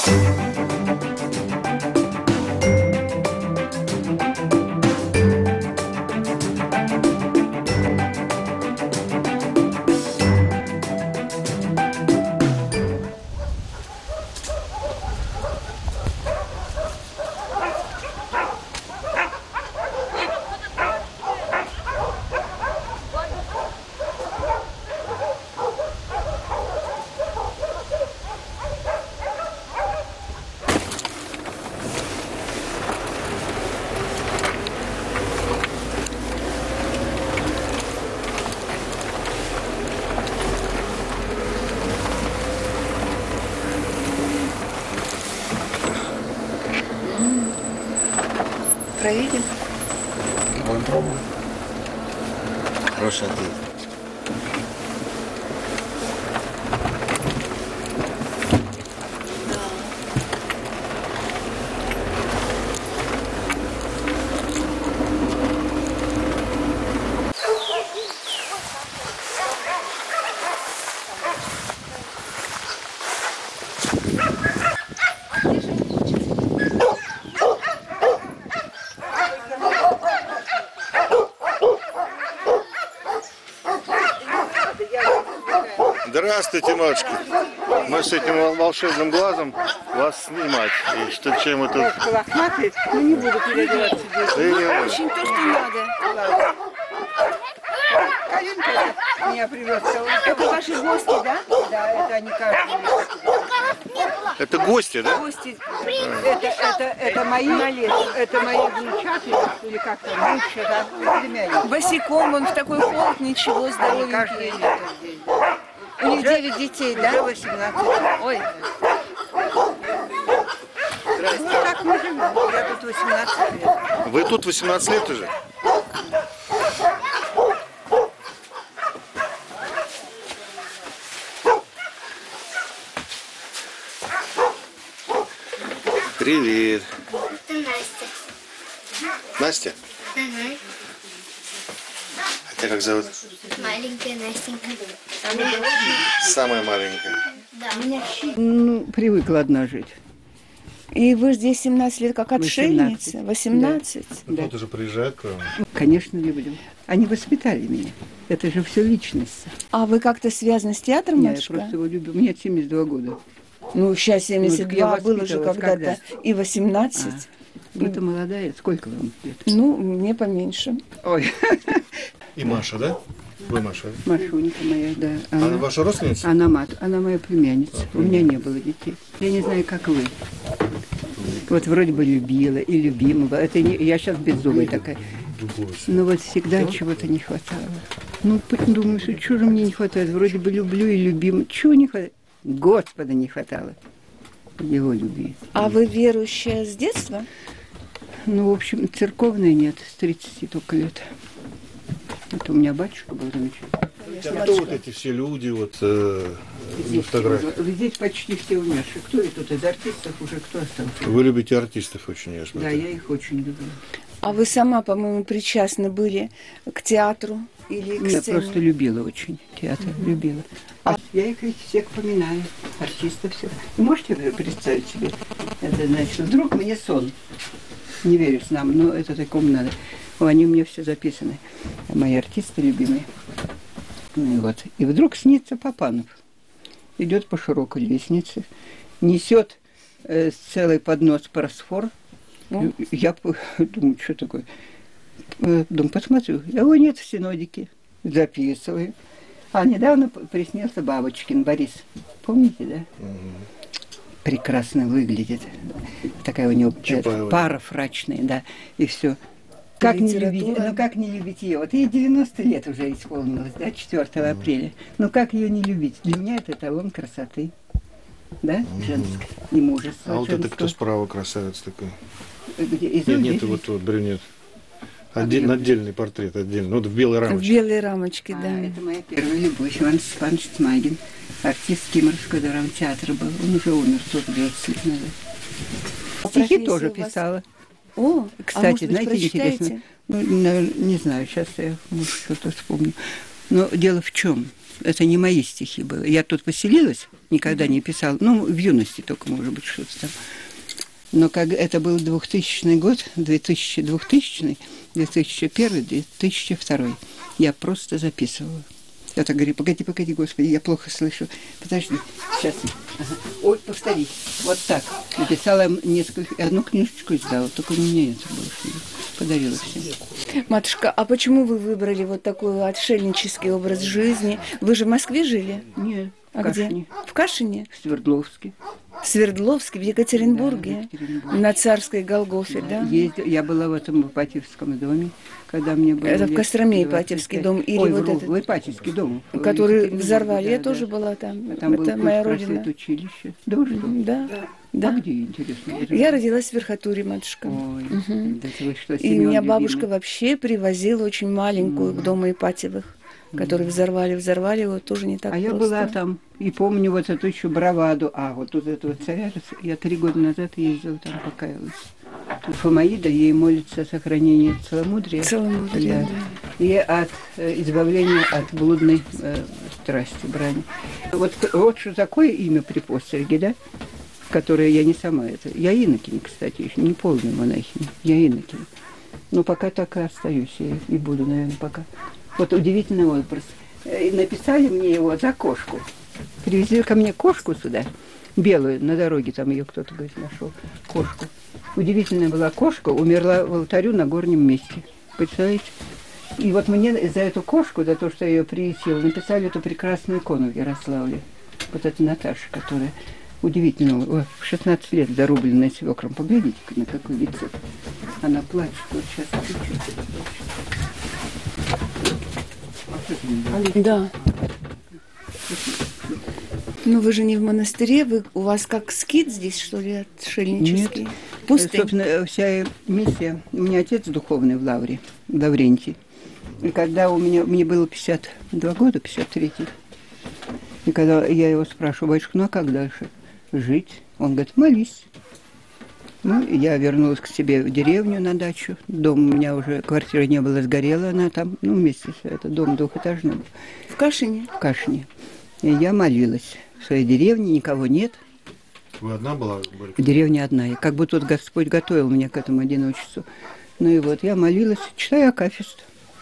Проедем? Будем пробовать. Хороший ответ. Здравствуйте, матушка. Мы с этим волшебным глазом вас снимать. И что, чем это... Лохматый, ну не буду переодеваться здесь. Очень то, что надо. Калинка меня привез. Это ваши гости, да? Да, это они каждый. Это гости, да? Гости. Это мои внучаты, или как там, внучата, племянники. Босиком, он в такой холод, ничего, здоровенький. У них 9 детей, да? Уже 18. Ой. Ну так мы живем. Я тут 18 лет. Вы тут 18 лет уже? Привет. Это Настя. Настя? Угу. А тебя как зовут? Маленькая Настенька. Самая маленькая. Да. Ну, привыкла одна жить. И вы здесь 17 лет как отшельница? 18? Да. Кто-то же приезжает к вам. Конечно, люблю. Они воспитали меня. Это же все личность. А вы как-то связаны с театром, Я матушка? просто его люблю. Мне 72 года. Ну, сейчас 72, Ну, было же когда-то. И 18. Вы-то молодая. Сколько вам лет? Ну, мне поменьше. Ой. И Маша, да? Вы Маша? Машунька моя, да. Она ваша родственница? Она моя племянница. У меня не было детей. Я не знаю, как вы. Вот вроде бы любила и любима была. Это не, я сейчас беззубая такая. Но вот всегда чего-то не хватало. Ну, думаю, что чего же мне не хватает? Вроде бы люблю и любима. Чего не хватает? Господа не хватало. Его любви. А вы верующая с детства? Ну, в общем, церковной нет. С 30 только лет. Это у меня батюшка был замечательный. А кто вот эти все люди вот на фотографии? Здесь почти все умершие. Кто и тут из артистов уже кто остался? Вы любите артистов очень, я смотрю. Да, я их очень люблю. А вы сама, по-моему, причастны были к театру или к Я сцене? просто любила очень театр, любила. А я их всех поминаю, артистов всех. Можете вы представить себе? Это значит, вдруг мне сон. Не верю с нам, но это такому надо. Они у меня все записаны. Мои артисты любимые. Ну и вот. И вдруг снится Папанов. Идет по широкой лестнице, несет целый поднос просфор. Я думаю, что такое? Думаю, посмотрю. Его нет в синодике. Записываю. А недавно приснился Бабочкин Борис. Помните, да? Прекрасно выглядит. Такая у него пара фрачная, да. И все. Как не любить, ну как не любить ее? Вот ей 90 лет уже исполнилось, да, 4 апреля. Ну как ее не любить? Для меня это эталон красоты. Да, женской и мужества. А вот это кто справа красавец такой? Где? Нет, вот брюнет. Отдельный портрет, отдельный. Вот в белой рамочке. В белой рамочке, да. Это моя первая любовь, Иван Степанович Смагин. Артист Кимрского драмтеатра был. Он уже умер 120 лет назад. Стихи тоже писала. О, кстати, а знаете, интересно. Ну, не знаю, сейчас я, может, что-то вспомню. Но дело в чем? Это не мои стихи были. Я тут поселилась, никогда не писала. Ну, в юности только, может быть, что-то там. Но как это был 2000 год, 2000, 2001, 2002, я просто записывала. Я так говорю, погоди, Господи, я плохо слышу. Подожди, сейчас. Ага. Ой, повтори. Вот так. Написала одну книжечку издала, только у меня это больше подарила всем. Матушка, а почему вы выбрали вот такой отшельнический образ жизни? Вы же в Москве жили? Нет, в А Кашине, где? В Кашине? в Свердловске. В Свердловске, в Екатеринбурге? Да, в Екатеринбурге. На Царской Голгофе, да? Я была в этом Ипатьевском доме, когда мне было Это в лет Костроме 25. Ипатьевский дом или Ой, вот вру, этот? в Ипатьевский дом. в Который Екатеринбурге, взорвали. Я да, тоже да. была там. Там был Это моя курс родина. просветучилища. Да вы что? Да, А да. где, интересно? Я родилась в Верхотуре, матушка. Ой, да вы что, И Семён меня любимый? бабушка вообще привозила очень маленькую к дому Ипатьевых, который взорвали его тоже не так А просто. я была там и помню вот эту еще браваду. А, вот тут этого царя, я 3 года назад ездила там, покаялась. Тут Фомаида, ей молится о сохранении целомудрия. Целомудрие, Да. И от избавления от блудной страсти, брани. Вот что такое имя при постриге, да? Которое я не сама это. Я инокиня, кстати, еще не полная монахиня. Я инокиня. Но пока так и остаюсь, и буду, наверное, пока. Вот удивительный образ. И написали мне его за кошку. Привезли ко мне кошку сюда, белую, на дороге там ее кто-то, говорит, нашел, кошку. Удивительная была кошка, умерла в алтарю на горнем месте. Представляете? И вот мне за эту кошку, за то, что я ее приютила, написали эту прекрасную икону в Ярославле. Вот это Наташа, которая удивительно, в 16 лет зарубленная свекром. Поглядите-ка, на какой лицо. Она плачет. Вот сейчас чуть-чуть. Да. Ну вы же не в монастыре, у вас как скит здесь, что ли, отшельнический? Нет. Пустынь. Собственно, вся миссия. У меня отец духовный в Лавре, Лаврентий. И когда мне было 52 года, 53-й, и когда я его спрашиваю, батюшка, ну а как дальше жить? Он говорит, молись. Ну, я вернулась к себе в деревню на дачу. Дом у меня уже, квартира не было, сгорела она там, ну, вместе с это, дом двухэтажный был. В Кашине? В Кашине. И я молилась. В своей деревне никого нет. Вы одна была? В деревне одна. И как будто вот Господь готовил меня к этому одиночеству. Ну и вот я молилась, читаю акафист.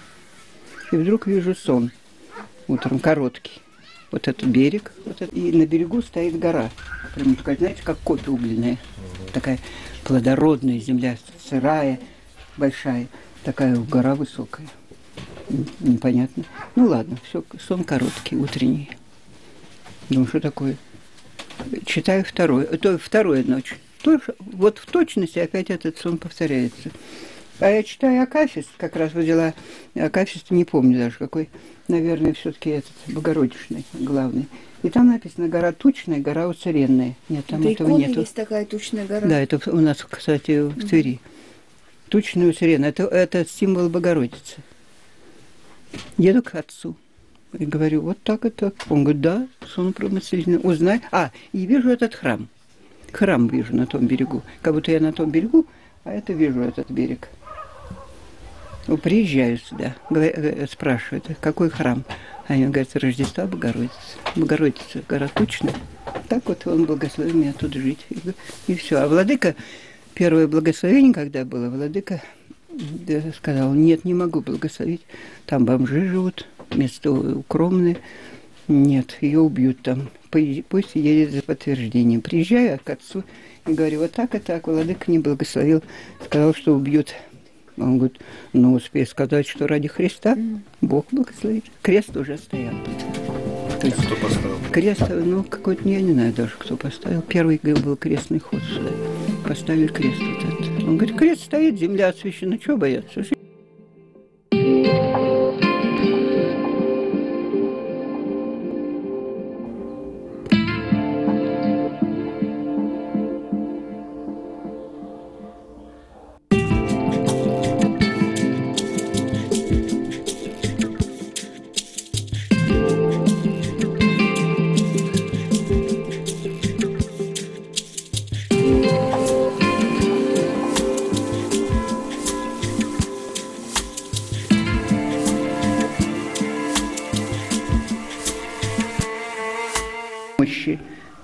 И вдруг вижу сон. Утром короткий. Вот этот берег. Вот это, и на берегу стоит гора. Прям, знаете, как копья угольная. Такая плодородная земля, сырая, большая. Такая гора высокая. Непонятно. Ну ладно, все, сон короткий, утренний. Думаю, что такое? Читаю вторую ночь. Тоже, вот в точности опять этот сон повторяется. А я читаю акафист, как раз взяла акафист, не помню даже какой, наверное, все-таки этот Богородичный главный. И там написано гора Тучная, гора Уцаренная. Нет, там Это этого икона нету. есть такая тучная гора. Да, это у нас, кстати, в Твери. Тучная Уцаренная, это символ Богородицы. Еду к отцу. И говорю, вот так это. Он говорит, да, сон промыслительный. Узнай. И вижу этот храм. Храм вижу на том берегу. Как будто я на том берегу, а это вижу этот берег. Ну, приезжаю сюда, спрашивают, какой храм? Они говорят, Рождества Богородицы. Богородица, гора Тучная. Так вот он благословил меня тут жить. И все. А владыка, первое благословение, когда было, владыка сказал, нет, не могу благословить. Там бомжи живут, место укромное. Нет, ее убьют там. Пусть едет за подтверждением. Приезжаю к отцу и говорю, вот так и так. Владыка не благословил, сказал, что убьют. Он говорит, ну, успей сказать, что ради Христа Бог благословит. Крест уже стоял. То есть, Кто поставил? крест, ну, какой-то, я не знаю даже, кто поставил. Первый был крестный ход сюда. Поставили крест вот этот. Он говорит, крест стоит, земля освящена, чего бояться?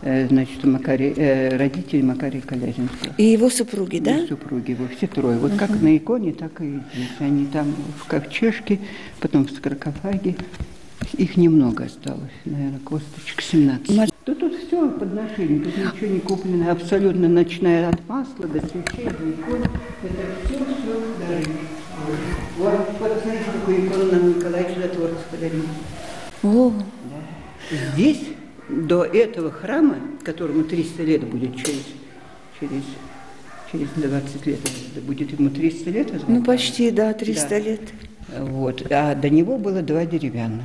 значит, родители Макария Колязинского. И его супруги, да? И супруги его, все трое. Вот как на иконе, так и здесь. Они там в ковчежке, потом в саркофаге. Их немного осталось, наверное, косточек 17. Да тут все подношение, тут ничего не куплено, абсолютно, начиная от масла до свечей, до икон. Это все дары. Вот, посмотрите, какую икону нам Николай Чудотворец подарил. О, Здесь, до этого храма, которому 300 лет будет через 20 лет, будет ему 300 лет. ну почти, да, 300 лет. Вот. А до него было два деревянных,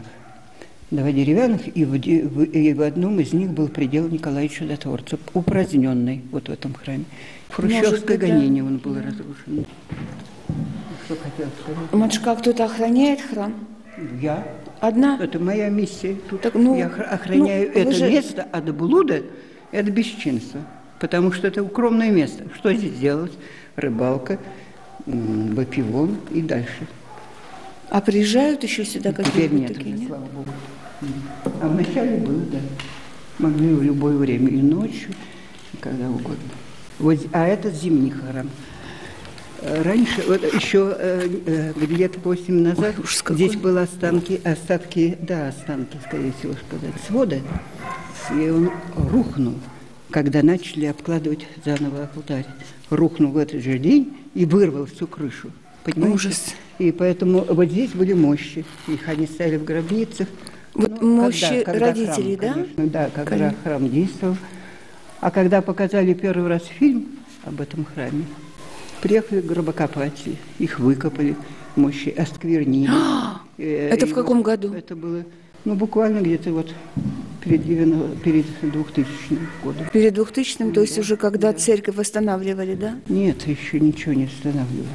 и в одном из них был предел Николая Чудотворца, упраздненный вот в этом храме. В хрущевское гонение он был разрушен. Что хотел сказать? Матушка, а кто-то охраняет храм? Я. Одна? Это моя миссия. Тут Так, ну, я охраняю вы это же- место от блуда и от бесчинства. Потому что это укромное место. Что здесь делать? Рыбалка, выпивон и дальше. А приезжают еще сюда Теперь какие-нибудь нет, такие, уже, нет? слава Богу. А вначале было, да. Могли в любое время, и ночью, и когда угодно. Вот, а это зимний храм. Раньше, вот еще лет 8 назад, Ой, ужас какой. здесь были останки, скорее всего, сказать, свода, и он рухнул, когда начали обкладывать заново алтарь. Рухнул в этот же день и вырвал всю крышу. Понимаете? Ужас. И поэтому вот здесь были мощи. Их они ставили в гробницах. Вот мощи когда родителей, храм, да? конечно, да, когда Конечно. храм действовал. А когда показали первый раз фильм об этом храме, приехали гробокопатели, их выкопали, мощи осквернили. Это в каком году? Это было, буквально где-то вот перед 2000 годом. Перед 2000-м, то есть уже когда церковь восстанавливали, да? Нет, еще ничего не останавливали.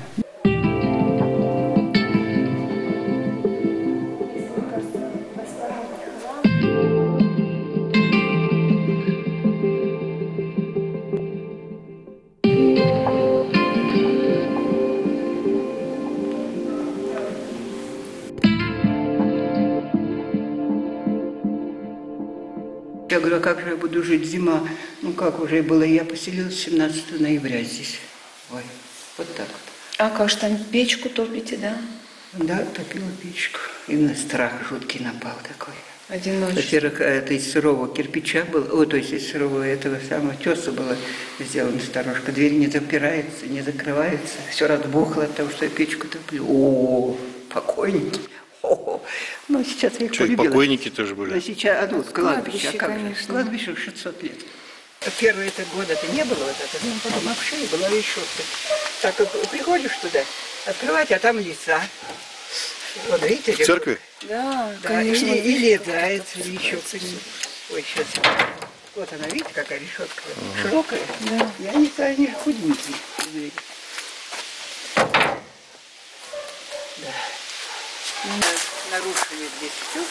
Я говорю, а как же я буду жить зима? Ну как уже было, я поселилась 17 ноября здесь. Ой, вот так вот. А как же там печку топите, да? Да, топила печку. Именно страх жуткий напал такой. Одиночество. Во-первых, это из сырого кирпича было, то есть из сырого этого самого теса было сделана сторожка. Дверь не запирается, не закрывается. Все разбухло от того, что я печку топлю. О, покойники. О, ну сейчас я их Что, и полюбила. покойники тоже были? Но сейчас, кладбище, а как же? конечно. Кладбище 600 лет. Первые это года-то не было вот это, потом в шее была решетка. Так приходишь туда, открывать, а там леса. Вот видите? В церкви? Да, Да, конечно. или летается решетка. Ой, сейчас. Вот она, видите, какая решетка? Широкая. Да. Я не знаю, они же худенькие. Двери. Да. Нарушили здесь все.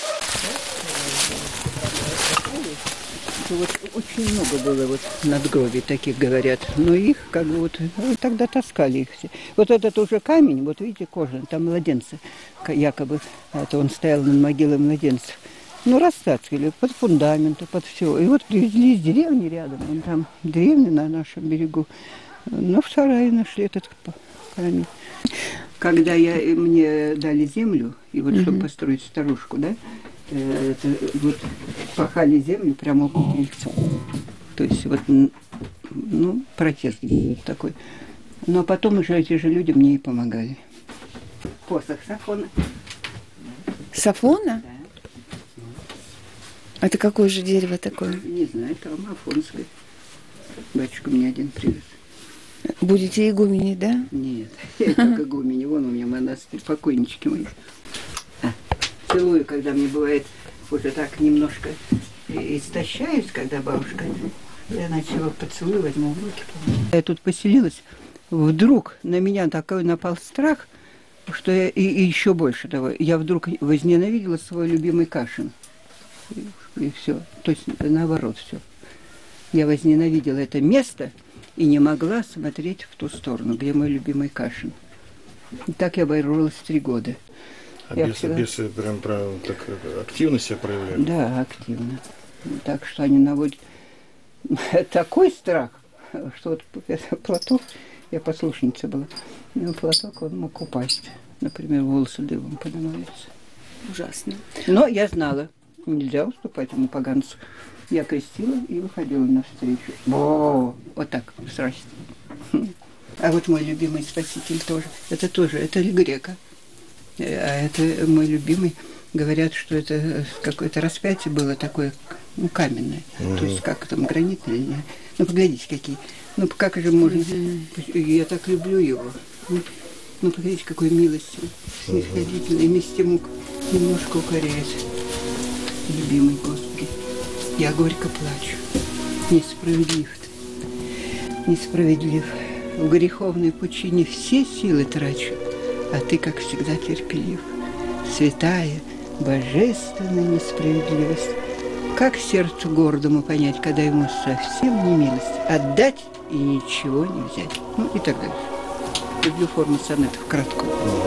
Вот очень много было вот надгробий таких, говорят. Но их как бы тогда таскали их все. Вот этот уже камень, вот видите, кожаный, там младенцы якобы, это он стоял над могилой младенцев. Ну, растаскивали под фундаменты, под все. И вот привезли из деревни рядом, вон там деревня на нашем берегу. Но в сарае нашли этот камень. Когда мне дали землю, и вот чтобы построить старушку, да, вот пахали землю прямо около крыльца. То есть вот, протест такой. Но потом уже эти же люди мне и помогали. Посох Сафона. Сафона? Да. Это какое же дерево такое? Не знаю, там афонское. Батюшка мне один привез. Будете игумени, да? Нет, я как игумени. Вон у меня монастырь, покойнички мои. Целую, когда мне бывает уже так немножко истощаюсь, когда бабушка, я начала поцелуй, возьму в руки. Я тут поселилась, вдруг на меня такой напал страх, что я и еще больше того, я вдруг возненавидела свой любимый Кашин. И все. То есть наоборот все. Я возненавидела это место и не могла смотреть в ту сторону, где мой любимый Кашин. И так я боролась 3 года. А Я бесы прям так активно себя проявляют? Да, активно. Так что они наводят. такой страх, что вот это платок, я послушница была, но платок он мог упасть. Например, волосы дыбом поднимаются. Ужасно. Но я знала, нельзя уступать ему поганцу. Я крестила и выходила навстречу. О, вот так, страсть. А вот мой любимый спаситель тоже. Это грека. А это мой любимый. Говорят, что это какое-то распятие было такое, ну, каменное. То есть как там, гранитное. Не? Ну, поглядите, какие. Ну, как же можно... Я так люблю его. Ну, поглядите, какой милостью. Снисходительный. Вместе ему немножко укоряет. Любимый Господи. Я горько плачу. Несправедлив ты. Несправедлив. В греховной пучине все силы трачу, а ты, как всегда, терпелив. Святая, божественная несправедливость. Как сердцу гордому понять, когда ему совсем не милость, отдать и ничего не взять. Ну и так далее. Люблю форму сонетов кратко.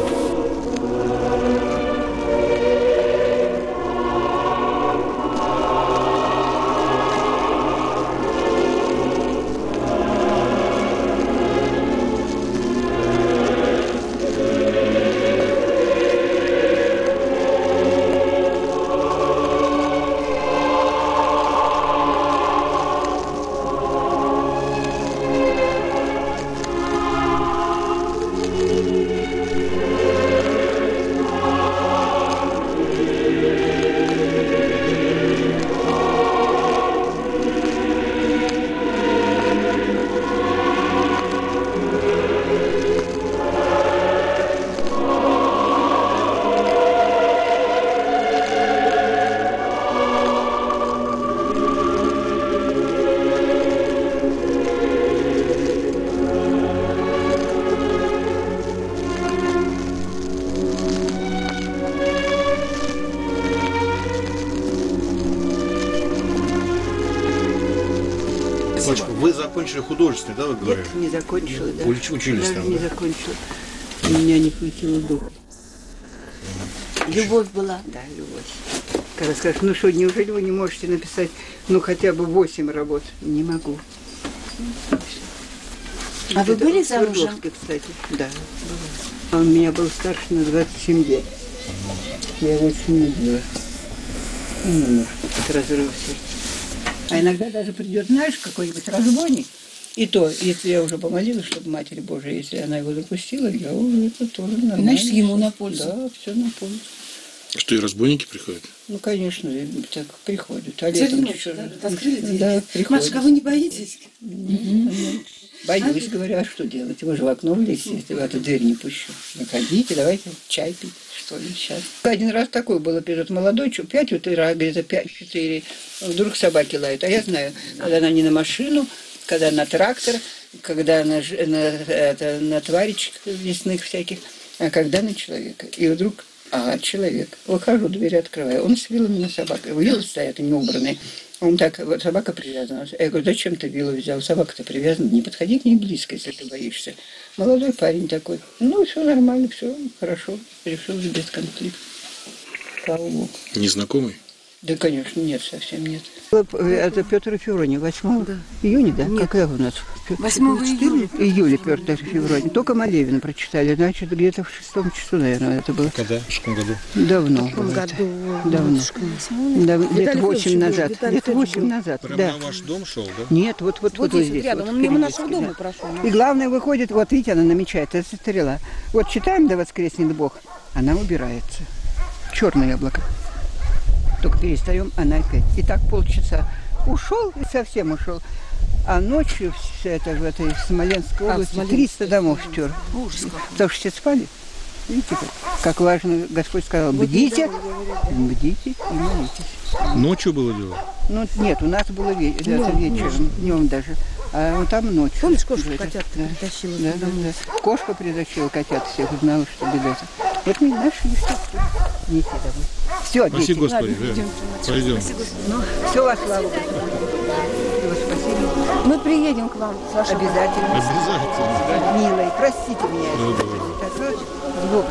Олечка, вы закончили художественный, да, вы говорили? Нет, не закончила, да. Учились Даже там, не да? закончила. У меня не хватило духа. Любовь была. Да, любовь. Когда скажешь, ну что, неужели вы не можете написать, ну, хотя бы 8 работ? Не могу. А вы Это были в замужем? Свердловске, кстати. Да, была. Он у меня был старше на 27 лет. Я его очень любила. И немножко от разрыва сердца. А иногда даже придет, знаешь, какой-нибудь разбойник. И то, если я уже помолилась, чтобы Матери Божией, если она его допустила, я уже это тоже нормально. Значит, ему на пользу. Да, все на пользу. Что, и разбойники приходят? Ну, конечно, так приходят. А Кстати, летом ночью, чё же? да? Открыли дверь. Да, приходят. Машка, вы не боитесь? Боюсь, говорю, а что делать? Вы же в окно влезете, если в эту дверь не пущу. Заходите, давайте чай пить, что ли, сейчас. Один раз такой был эпизод. Молодой, 5 утра, где-то 5-4, вдруг собаки лают. А я знаю, когда она не на машину, когда на трактор, когда на тваричек лесных всяких, а когда на человека. И вдруг, человек. Выхожу, дверь открываю. Он с вилами на собаку. Вилы стоят неубранные. Он так, вот собака привязана. Я говорю, зачем ты вилу взял? Собака-то привязана. Не подходи к ней близко, если ты боишься. Молодой парень такой. Ну, все нормально, все хорошо. Решилось без конфликта. Слава Богу. Незнакомый? Да, конечно, нет, совсем нет. Это Петр Февроний, 8 июня, да? Нет. Какая у нас? 8 июля. Июля Петр Февроний. Только Малевина прочитали, значит, где-то в 6 часу, наверное, это было. Когда? В каком году? Давно. В каком было это. году? Давно. Да, лет Виталий 8 Федорович назад. был, Виталий Лет 8 Федорович был. назад, Прямо да. на ваш дом шел, да? Нет, вот здесь, здесь. рядом. вот, Он мимо впереди, нашего дома да. прошел. И главное, выходит, вот видите, она намечает, это стрела. Вот читаем, да воскреснет Бог, она убирается. Черное яблоко. Только перестаем, она опять. И так полчаса. Ушел и совсем ушел. А ночью это в этой Смоленской области Смоленск. 300 домов стер. Ужас какой. Потому что все спали. Видите, как важно, Господь сказал, бдите, бдите и молитесь. Ночью было дело? Ну, нет, у нас было вечером, днем даже. А вот там ночью. Помнишь, кошку Где-то. котят Да. притащила? Да, да, да. Кошка притащила котят всех, узнала, что беда. Вот мы наши естественно. Неси домой. Все, Спаси дети. Господи, да. Пойдем. Ну, все во славу Господу. Его спасибо. Мы приедем к вам с вашим Обязательно. Обязательно. Милый, простите меня. Ну, да. Петрович, с Богом.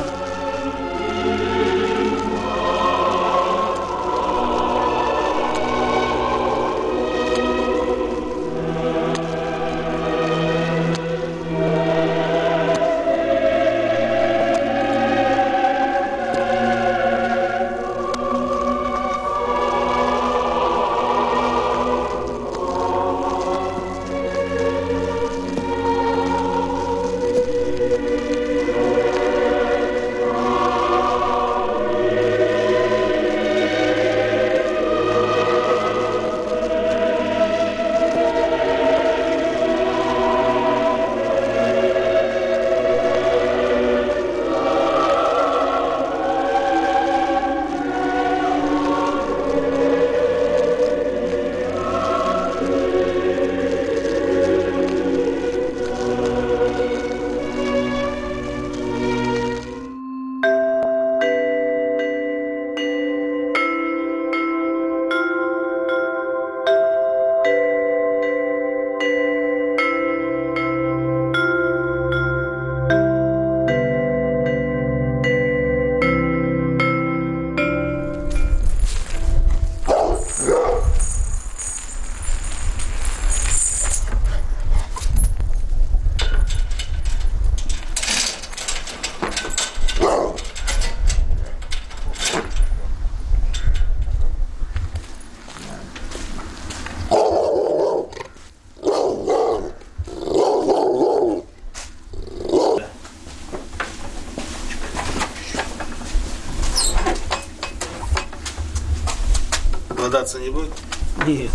Продаться не будет? Нет.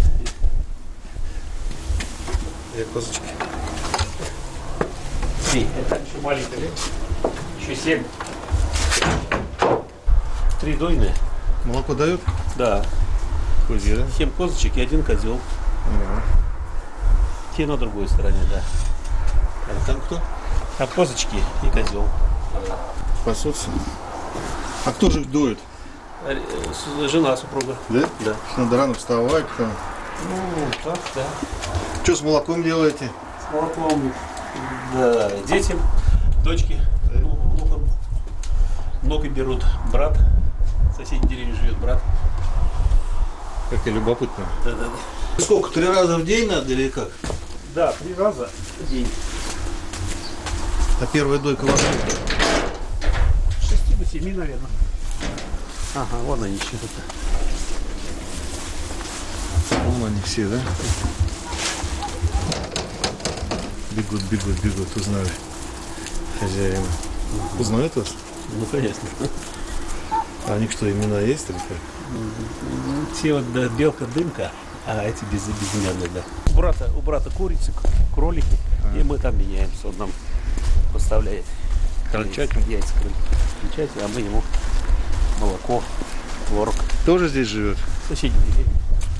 Две козочки. Три. Это еще маленькая, да? Еще 7. 3 дойные. Молоко дают? Да. Козье, да? 7 козочек и 1 козел. Те на другой стороне, да. А там кто? А козочки и козел. Пасутся. А кто же их доит? Жена супруга. Да? Да. Надо рано вставать. Там. Ну, так, да. Что с молоком делаете? С молоком. Да, детям, дочке, внукам. Много берут брат. В соседней деревне живет брат. Как и любопытно. Да, да, да. Сколько, 3 раза в день надо или как? Да, 3 раза в день. А первая дойка во сколько? 6 до 7, наверное. Ага, вон они что-то. Вон они все, да? Бегут, бегут, бегут, узнали хозяина. Узнают вас? Ну, конечно. А у них что, имена есть или как? Те вот, да, белка, дымка, а эти безымянные, да. У брата курицы, кролики, и мы там меняемся. Он нам поставляет Крольчатину? яйца крольчатину, а мы ему молоко, творог. Тоже здесь живет? В соседней деревне.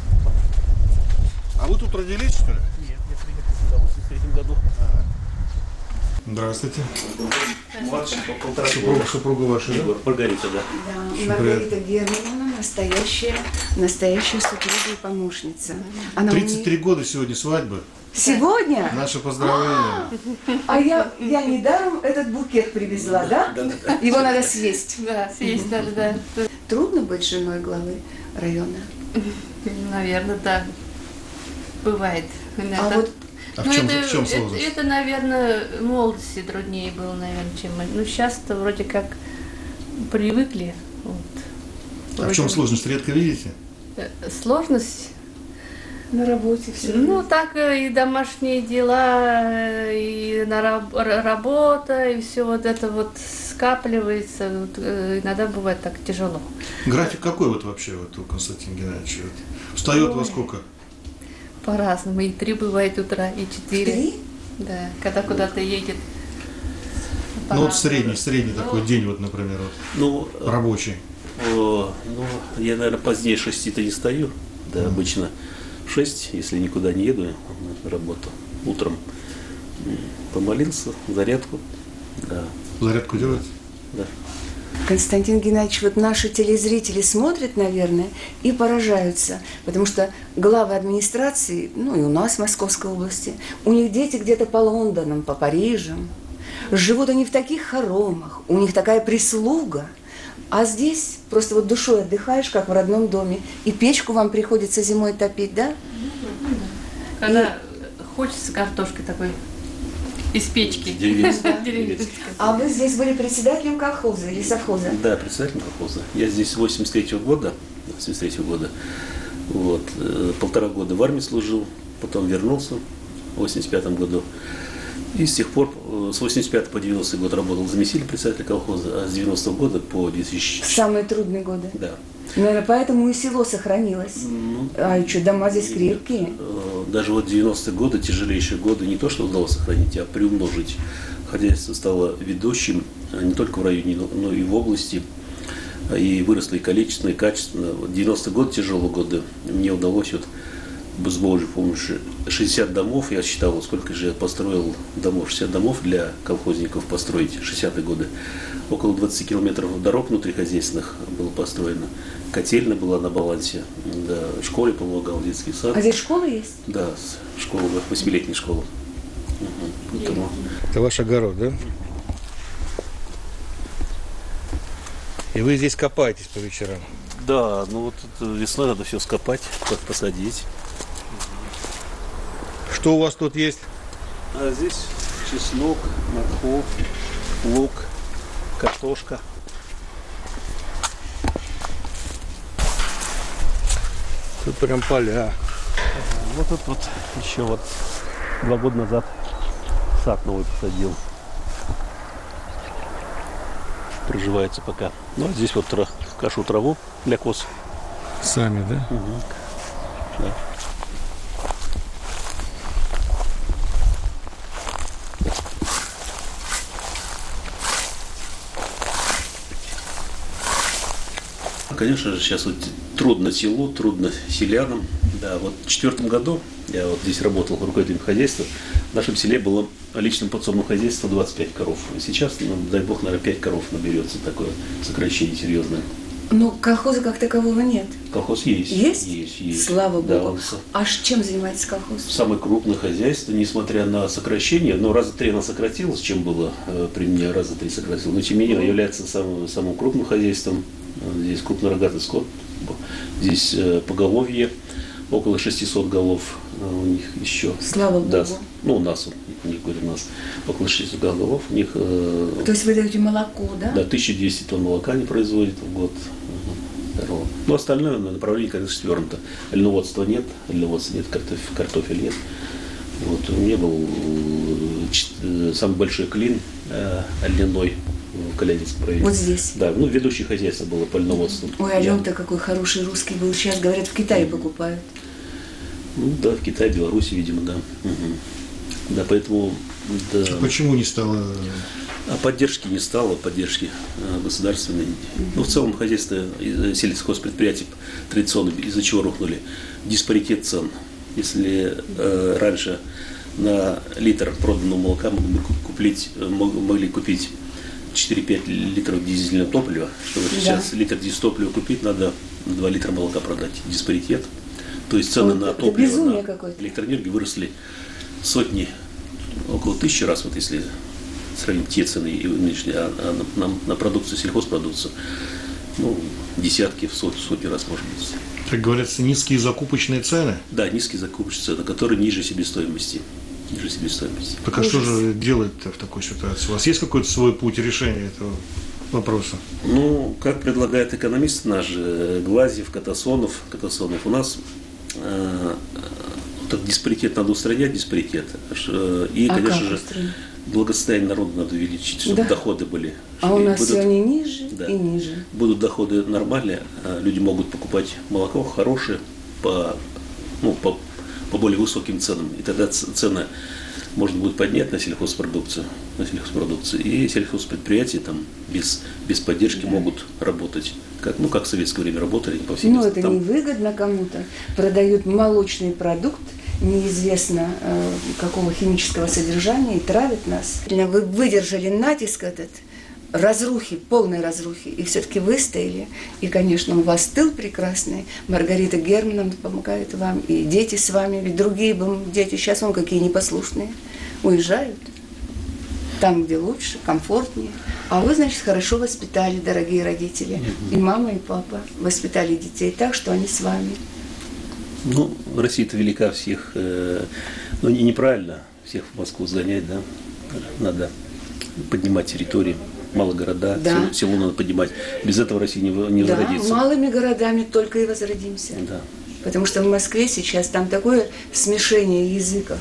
А вы тут родились, что ли? Нет, я приехал сюда в 83 году. Здравствуйте. Младший по 1,5 года. Супруга ваша, да? Маргарита, да. Да, Маргарита Германовна настоящая супруга и помощница. Она 33 года сегодня свадьбы. Сегодня? Наше поздравление. А я недаром этот букет привезла, да? Его надо съесть. Да, съесть надо, да. Трудно быть женой главы района. Наверное, да. Бывает. А вот А в чем сложность? Это, наверное, в молодости труднее было, наверное, чем мы. Ну, сейчас-то вроде как привыкли. Вот. А в чем сложность? Редко видите? Сложность? на работе все. Ну, так и домашние дела, и работа, и все вот это вот скапливается. Вот, иногда бывает так тяжело. График какой вот вообще вот у Константина Геннадьевича? Встает во сколько? По-разному. И 3 бывает утра, и 4. 3? Да, когда куда-то едет. Ну вот средний такой день, вот, например, вот, Ну, рабочий. ну, я, наверное, позднее 6-то не стою. Да, обычно в 6, если никуда не еду на работу. Утром помолился, зарядку. Да, Зарядку делать? да. Константин Геннадьевич, вот наши телезрители смотрят, наверное, и поражаются, потому что главы администрации, ну и у нас в Московской области, у них дети где-то по Лондонам, по Парижам, живут они в таких хоромах, у них такая прислуга, а здесь просто вот душой отдыхаешь, как в родном доме, и печку вам приходится зимой топить, да? Когда хочется картошки такой из печки. Деревенский. А вы здесь были председателем колхоза или совхоза? Да, председатель колхоза. Я здесь с 83 года. Вот. 1,5 года в армии служил, потом вернулся в 85 году. И с тех пор, с 85 по 90 год работал заместителем председателя колхоза, а с 90 года по 2000... Самые трудные годы. Да. Наверное, поэтому и село сохранилось. А что, дома здесь крепкие? Даже вот 90-е годы, тяжелейшие годы, не то, что удалось сохранить, а приумножить. Хозяйство стало ведущим не только в районе, но и в области. И выросло и количественно, и качественно. 90-е годы, тяжелые годы, мне удалось вот с Божьей помощью 60 домов, я считал, сколько же я построил домов, 60 домов для колхозников построить, 60-е годы. Около 20 километров дорог внутрихозяйственных было построено. Котельная была на балансе, да, школе помогал, детский сад. А здесь школа есть? Да, школа, 8-летняя школа. Поэтому... Это ваш огород, да? И вы здесь копаетесь по вечерам? Да, ну вот весной надо все скопать, посадить. Что у вас тут есть? А здесь чеснок, морковь, лук, картошка. Тут прям поля. Вот тут вот еще вот 2 года назад сад новый посадил. Проживается пока. Ну а здесь вот кашу траву для коз. Сами, да? Да. Конечно же, сейчас вот трудно селу, трудно селянам. Да, вот в 2004 году я вот здесь работал руководителем хозяйства. В нашем селе было личным подсобным хозяйством 25 коров. И сейчас, ну, дай бог, наверное, 5 коров наберется. Такое сокращение серьезное. Но колхоза как такового нет. Колхоз есть. Есть? Есть. Слава Да, Богу. он А чем занимается колхоз? самое крупное хозяйство, несмотря на сокращение, но раза 3 оно сократилось, чем было при мне, раза 3 сократилось. Но тем не менее является самым крупным хозяйством. Здесь крупнорогатый скот, здесь поголовье, около 600 голов у них еще. Слава Да, Богу. ну, у нас, не говорю, у нас около 600 голов. У них То есть вы даете молоко, да? да, 1200 тонн молока они производят в год. Ну, остальное направление, конечно, свернуто. Льноводства нет, картофель нет. Вот, у меня был самый большой клин льняной в Калязинском районе. Вот здесь. Да, ну, ведущее хозяйство было по льноводству. Ой, а лен-то какой хороший русский был. Сейчас, говорят, в Китае покупают. Ну, да, в Китае, Беларуси, видимо, да. Угу. Да, поэтому... Да. Почему не стало? А поддержки не стало, поддержки государственной. Ну, в целом, хозяйство сельхозпредприятий традиционно из-за чего рухнули? Диспаритет цен. Если раньше на литр проданного молока могли купить 4-5 литров дизельного топлива, чтобы сейчас литр дизтоплива купить, надо 2 литра молока продать. Диспаритет. То есть цены на топливо, на электроэнергию выросли сотни, около 1000 раз, вот если сравним те цены и нынешние, а на продукцию, сельхозпродукцию, ну, десятки, сотни раз, может быть. Как говорится, низкие закупочные цены? Да, низкие закупочные цены, которые ниже себестоимости. Так а что же делать-то в такой ситуации? У вас есть какой-то свой путь решения этого вопроса? Ну, как предлагает экономист наш Глазьев, Катасонов, у нас этот диспаритет надо устранять, и, конечно же, благосостояние народа надо увеличить, чтобы доходы были. А у нас все они ниже и ниже. Будут доходы нормальные, люди могут покупать молоко хорошее по более высоким ценам. И тогда цены можно будет поднять на сельхозпродукцию. И сельхозпредприятия там без поддержки могут работать. Как в советское время работали по всей Но это невыгодно кому-то. Продают молочный продукт, неизвестно какого химического содержания, и травят нас. Вы выдержали натиск этот, разрухи, полной разрухи, и все-таки выстояли. И, конечно, у вас тыл прекрасный. Маргарита Германовна помогает вам, и дети с вами. Ведь другие дети сейчас вон какие непослушные, уезжают там, где лучше, комфортнее. А вы, значит, хорошо воспитали, дорогие родители. И мама, и папа воспитали детей так, что они с вами. Ну, Россия-то велика, всех, неправильно всех в Москву сгонять, да. Надо поднимать территории. Мало города, село надо поднимать. Без этого Россия не возродится. Да, малыми городами только и возродимся. Да. Потому что в Москве сейчас там такое смешение языков.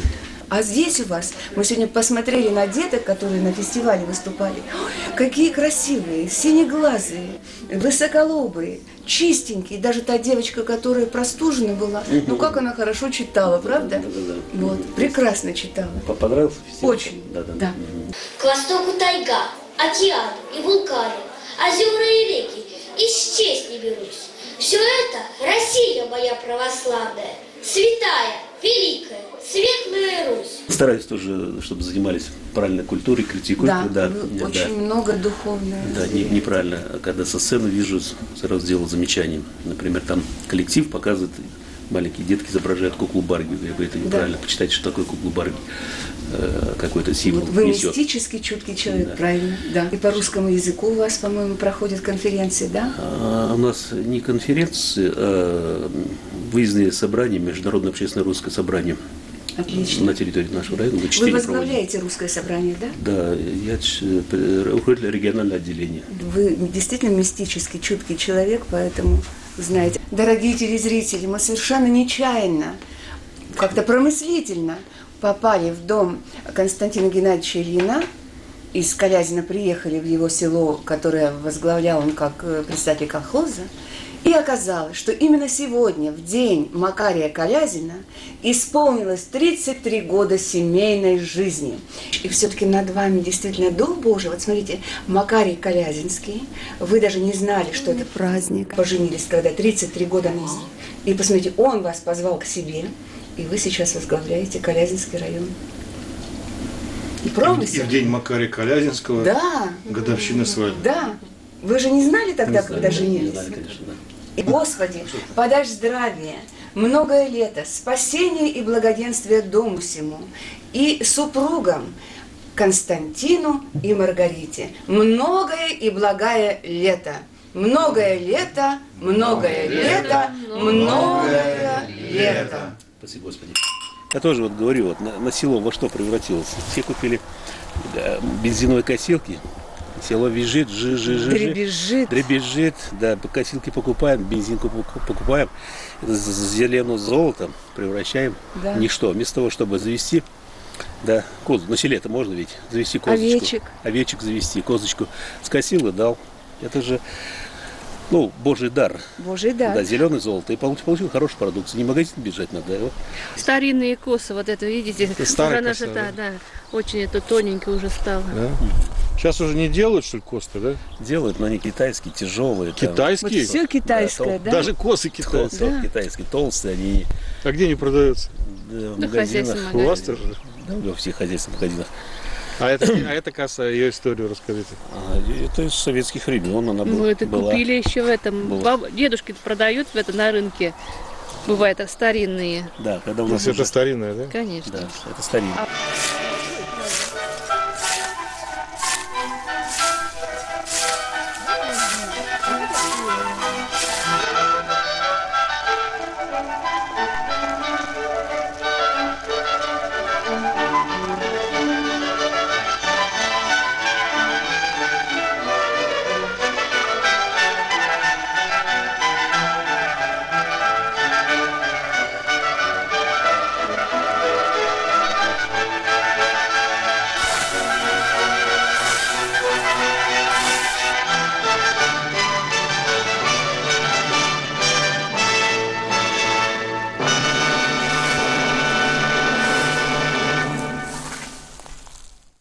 А здесь у вас, мы сегодня посмотрели на деток, которые на фестивале выступали. Ой, какие красивые, синеглазые, высоколобые, чистенькие. Даже та девочка, которая простужена была, ну как она хорошо читала, правда? Да. Вот, прекрасно читала. Понравился фестиваль? Очень, да. К востоку тайга, океан и вулканы, озера и реки, исчесть не берусь. Все это Россия моя православная, святая, великая, светлая Русь. Стараюсь тоже, чтобы занимались правильной культурой, критикуют. Очень много духовного. Да, неправильно. Когда со сцены вижу, сразу делаю замечания. Например, там коллектив показывает, маленькие детки изображают куклу Барби. Я говорю, это неправильно. Почитайте, что такое кукла Барби. Какой-то символ Вы несет. мистический, чуткий человек, правильно? Да. И по русскому языку у вас, по-моему, проходят конференции, да? У нас не конференции, а выездные собрания, международное общественное русское собрание. Отлично. На территории нашего района. Вы возглавляете русское собрание, да? Да, я руководитель регионального отделения. Вы действительно мистический, чуткий человек, поэтому знаете. Дорогие телезрители, мы совершенно нечаянно, как-то промыслительно попали в дом Константина Геннадьевича Ильина. Из Калязина приехали в его село, которое возглавлял он как председатель колхоза. И оказалось, что именно сегодня, в день Макария Калязина, исполнилось 33 года семейной жизни. И все-таки над вами действительно дух Божий. Вот смотрите, Макарий Калязинский, вы даже не знали, что это праздник. Поженились когда 33 года назад. И посмотрите, он вас позвал к себе, и вы сейчас возглавляете Калязинский район. И И промысел. в день Макария Калязинского, Да, годовщина свадьбы. да. Вы же не знали тогда, Не знали, когда не женились? знали, конечно, да. И, Господи, подай здравие, многое лето, спасение и благоденствие дому сему, и супругам Константину и Маргарите. Многое и благое лето. Многое лето, многое лето, многое лето. Спасибо, Господи. Я тоже вот говорю, вот на село во что превратилось. Все купили бензиновые косилки. Село визжит, Дребезжит. дребезжит, да, косилки покупаем, бензин покупаем, это зеленое золото превращаем Да. в ничто. Вместо того, чтобы завести, да, козу, на селе это можно ведь, завести козочку. Овечек завести, козочку скосил и дал. Это же, ну, Божий дар. Божий дар. Да, зеленое золото. И получил хорошую продукцию. Не в магазин бежать надо, а его. Старинные косы, вот это, видите? Это старая уже наша, коса, да, да? да, очень это тоненькое уже стало. Да? Сейчас уже не делают, что ли, косты, да? Делают, но они китайские, тяжелые. там. Вот Китайские? все китайское, да? Даже косы китайские. Толстые, китайские, толстые, они А где они продаются? в Ну, магазинах. хозяйственном У вас магазине. тоже? Да, во всех хозяйственных магазинах. А эта коса, ее историю расскажите. Это из советских времен она Мы это была. купили еще в этом. Была. Дедушки продают в это на рынке. Бывает так старинные. Да, когда у У нас нас это уже- старинная, да? Конечно. Да, это старинное.